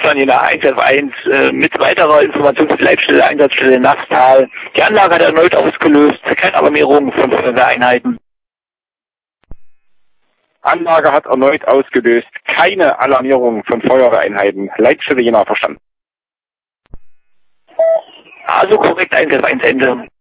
Deutschland Jena 1F1 mit weiterer Information zur Leitstelle, Einsatzstelle Nastal. Die Anlage hat erneut ausgelöst, keine Alarmierung von Feuerwehreinheiten. Anlage hat erneut ausgelöst, keine Alarmierung von Feuerwehreinheiten. Leitstelle Jena verstanden. Also korrekt, 1F1 Ende.